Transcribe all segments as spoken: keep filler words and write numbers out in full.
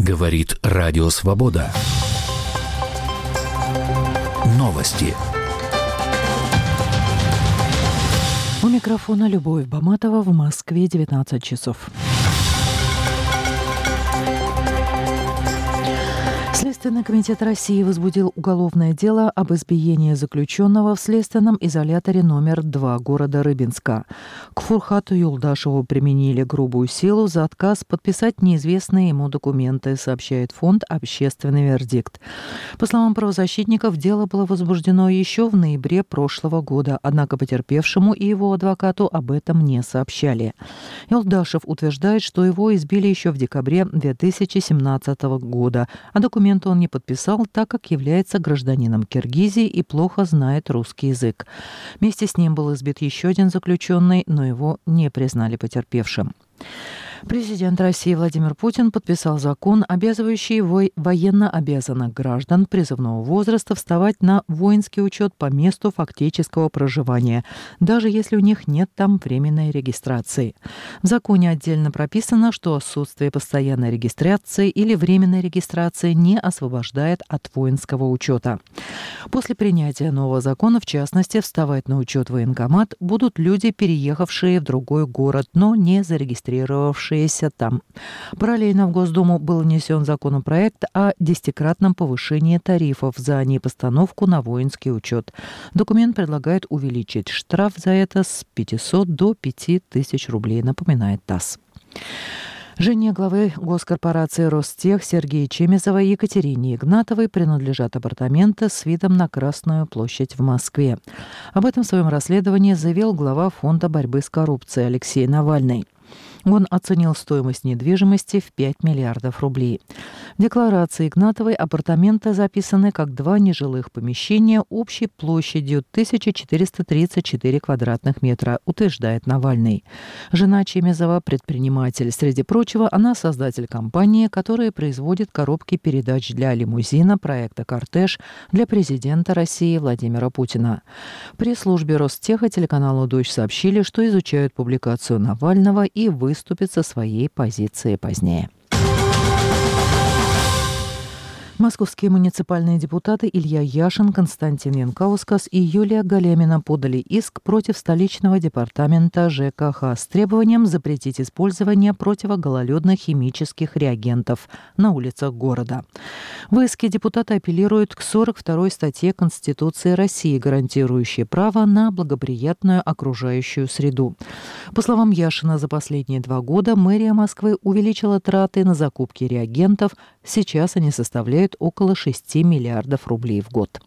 Говорит Радио Свобода. Новости. У микрофона Любовь Баматова. В Москве девятнадцать часов. Следственный комитет России возбудил уголовное дело об избиении заключенного в следственном изоляторе номер два города Рыбинска. К Фурхату Юлдашеву применили грубую силу за отказ подписать неизвестные ему документы, сообщает фонд «Общественный вердикт». По словам правозащитников, дело было возбуждено еще в ноябре прошлого года, однако потерпевшему и его адвокату об этом не сообщали. Юлдашев утверждает, что его избили еще в декабре две тысячи семнадцатого года, а документы он не подписал, так как является гражданином Киргизии и плохо знает русский язык. Вместе с ним был избит еще один заключенный, но его не признали потерпевшим. Президент России Владимир Путин подписал закон, обязывающий военно обязанных граждан призывного возраста вставать на воинский учет по месту фактического проживания, даже если у них нет там временной регистрации. В законе отдельно прописано, что отсутствие постоянной регистрации или временной регистрации не освобождает от воинского учета. После принятия нового закона, в частности, вставать на учет в военкомат будут люди, переехавшие в другой город, но не зарегистрировавшие там. Параллельно в Госдуму был внесен законопроект о десятикратном повышении тарифов за непостановку на воинский учет. Документ предлагает увеличить штраф за это с пятисот до пяти тысяч рублей, напоминает ТАСС. Жене главы госкорпорации «Ростех» Сергея Чемезова и Екатерине Игнатовой принадлежат апартаменты с видом на Красную площадь в Москве. Об этом в своем расследовании заявил глава Фонда борьбы с коррупцией Алексей Навальный. Он оценил стоимость недвижимости в пять миллиардов рублей. В декларации Игнатовой апартаменты записаны как два нежилых помещения общей площадью тысяча четыреста тридцать четыре квадратных метра, утверждает Навальный. Жена Чемезова – предприниматель. Среди прочего, она создатель компании, которая производит коробки передач для лимузина проекта «Кортеж» для президента России Владимира Путина. В пресс-службе Ростеха телеканалу «Дождь» сообщили, что изучают публикацию Навального и выступят со своей позиции позднее. Московские муниципальные депутаты Илья Яшин, Константин Янкаускас и Юлия Галямина подали иск против столичного департамента ЖКХ с требованием запретить использование противогололедных химических реагентов на улицах города. В иске депутаты апеллируют к сорок второй статье Конституции России, гарантирующей право на благоприятную окружающую среду. По словам Яшина, за последние два года мэрия Москвы увеличила траты на закупки реагентов. Сейчас они составляют около шести миллиардов рублей в год.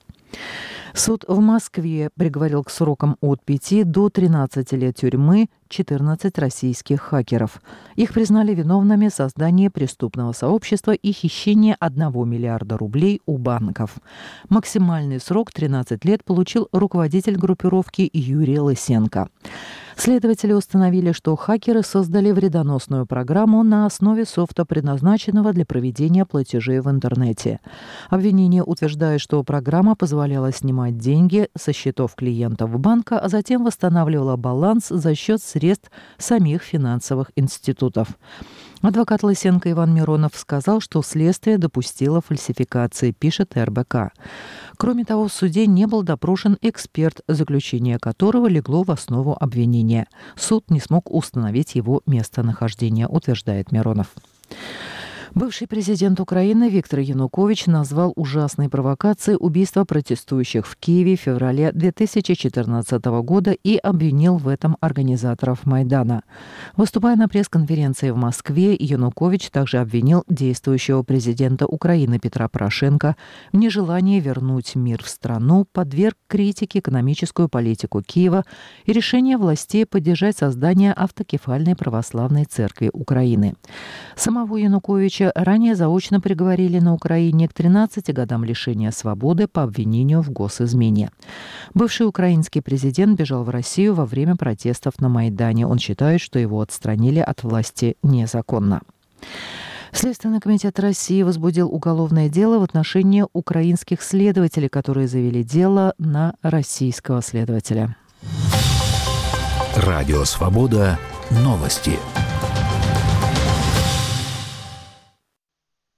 Суд в Москве приговорил к срокам от пяти до тринадцати лет тюрьмы четырнадцать российских хакеров. Их признали виновными в создании преступного сообщества и хищении одного миллиарда рублей у банков. Максимальный срок тринадцать лет получил руководитель группировки Юрий Лысенко. Следователи установили, что хакеры создали вредоносную программу на основе софта, предназначенного для проведения платежей в интернете. Обвинение утверждает, что программа позволяла снимать деньги со счетов клиентов банка, а затем восстанавливала баланс за счет средств самих финансовых институтов. Адвокат Лысенко Иван Миронов сказал, что следствие допустило фальсификации, пишет эр бэ ка. Кроме того, в суде не был допрошен эксперт, заключение которого легло в основу обвинения. Суд не смог установить его местонахождение, утверждает Миронов. Бывший президент Украины Виктор Янукович назвал ужасной провокацией убийство протестующих в Киеве в феврале две тысячи четырнадцатого года и обвинил в этом организаторов Майдана. Выступая на пресс-конференции в Москве, Янукович также обвинил действующего президента Украины Петра Порошенко в нежелании вернуть мир в страну, подверг критике экономическую политику Киева и решение властей поддержать создание автокефальной православной церкви Украины. Самого Януковича ранее заочно приговорили на Украине к тринадцати годам лишения свободы по обвинению в госизмене. Бывший украинский президент бежал в Россию во время протестов на Майдане. Он считает, что его отстранили от власти незаконно. Следственный комитет России возбудил уголовное дело в отношении украинских следователей, которые завели дело на российского следователя. Радио «Свобода». Новости.